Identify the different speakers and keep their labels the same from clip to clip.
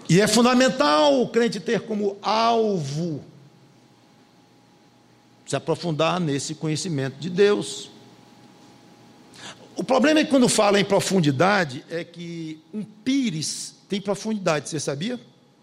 Speaker 1: E é fundamental o crente ter como alvo se aprofundar nesse conhecimento de Deus. O problema é que quando fala em profundidade, é que um pires tem profundidade, você sabia?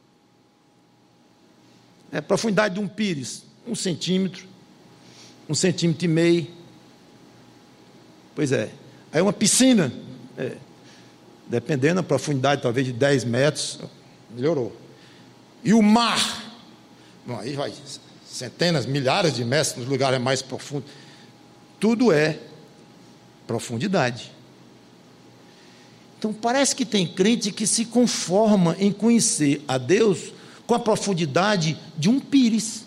Speaker 1: É a profundidade de um pires, 1 centímetro, 1,5 centímetros. Pois é. Aí uma piscina, dependendo da profundidade, talvez de 10 metros, melhorou. E o mar, bom, aí vai centenas, milhares de metros nos lugares mais profundos. Tudo é profundidade. Então parece que tem crente que se conforma em conhecer a Deus com a profundidade de um pires.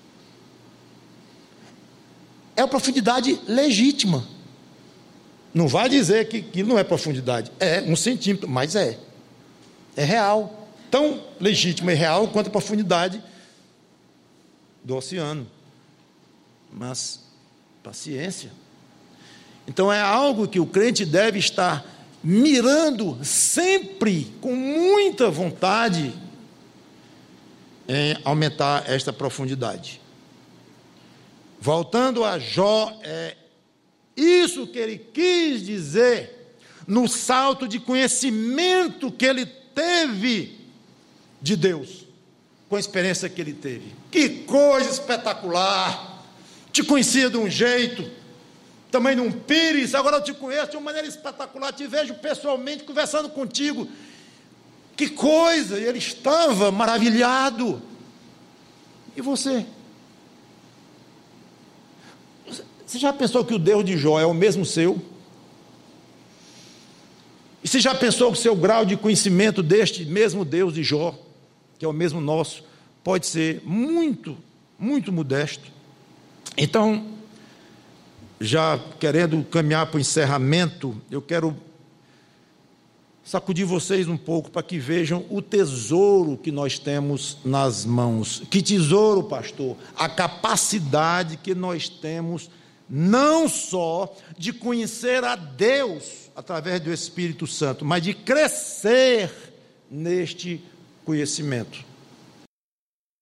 Speaker 1: É a profundidade legítima. Não vai dizer que aquilo não é profundidade. É 1 centímetro, mas é real. Tão legítima e real quanto a profundidade do oceano. Mas paciência. Então é algo que o crente deve estar mirando sempre, com muita vontade, em aumentar esta profundidade. Voltando a Jó, isso que ele quis dizer no salto de conhecimento que ele teve de Deus, com a experiência que ele teve. Que coisa espetacular! Te conhecia de um jeito, também num pires, agora eu te conheço de uma maneira espetacular, te vejo pessoalmente conversando contigo. Que coisa! E ele estava maravilhado. E você? Você já pensou que o Deus de Jó é o mesmo seu? E você já pensou que o seu grau de conhecimento deste mesmo Deus de Jó, que é o mesmo nosso, pode ser muito, muito modesto? Então, já querendo caminhar para o encerramento, eu quero sacudir vocês um pouco para que vejam o tesouro que nós temos nas mãos. Que tesouro, pastor? A capacidade que nós temos não só de conhecer a Deus através do Espírito Santo, mas de crescer neste conhecimento.